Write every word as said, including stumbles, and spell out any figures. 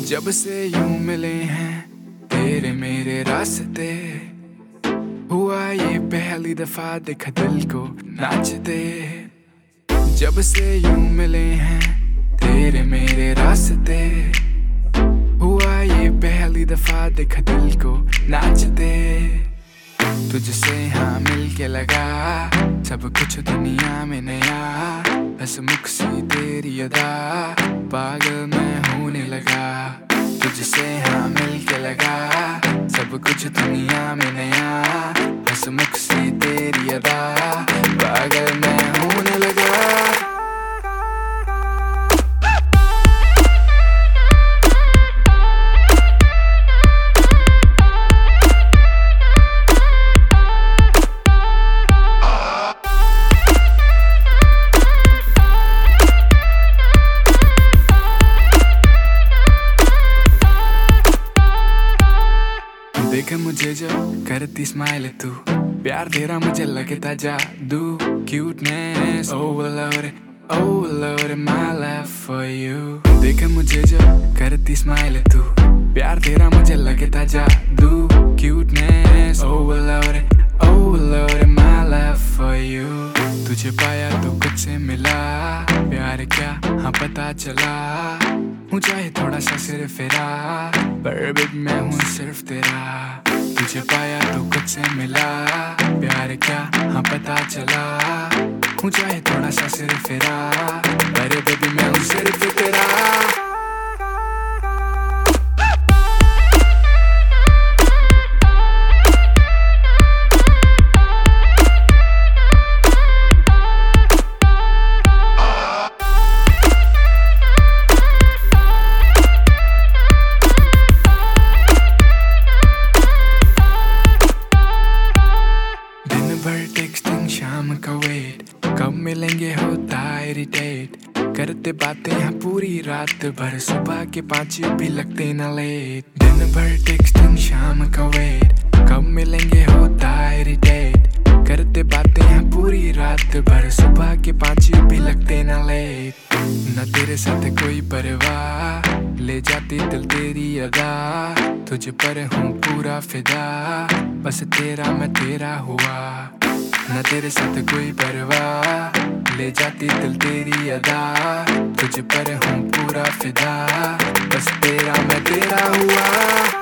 जब से यूं मिले हैं तेरे मेरे रास्ते, हुआ ये पहली दफा देखा दिल को नाचते। जब से यूं मिले हैं तेरे मेरे रास्ते, हुआ ये पहली दफा देखा दिल को नाचते। तुझसे हाँ मिलके लगा सब कुछ दुनिया में नया, बस मुख सी तेरी अदा पागल मैं होने लगा। तुझसे हाँ मिलके लगा सब कुछ दुनिया में नया, बस मुख सी तेरी अदा पागल मैं होने लगा। देख मुझे जो करती स्माइल तू, प्यार तेरा मुझे लगता जादू। Cuteness oh lord oh lord my love for you। देख मुझे जो करती स्माइल तू, प्यार तेरा मुझे लगता जादू। Cuteness oh lord oh lord my love for you। तुझे पाया तो कुछ से मिला प्यार क्या हाँ पता चला, हूँ चाहे थोड़ा सा सिर्फ फेरा पर बिग मैं हूँ सिर्फ तेरा। तुझे पाया तो कुछ से मिला प्यार क्या हाँ पता चला, हूँ चाहे थोड़ा सा सिर्फ फेरा पर बेबी मैं हूँ सिर्फ तेरा। शाम का वेट कब मिलेंगे होता इरिटेट, करते बातें हैं पूरी रात भर सुबह के पाँच भी लगते ना लेट। दिन भर टेक्सटिंग शाम का वेट कब मिलेंगे होता इरिटेट, करते बातें हैं पूरी रात भर सुबह के पाँच भी लगते ना लेट। न तेरे साथ कोई परवाह ले जाती दिल तेरी अदा, तुझ पर हूँ पूरा फिदा बस तेरा मैं तेरा हुआ। न तेरे साथ कोई परवाह ले जाती दिल तेरी अदा, तुझ पर हूँ पूरा फिदा बस तेरा मैं तेरा हुआ।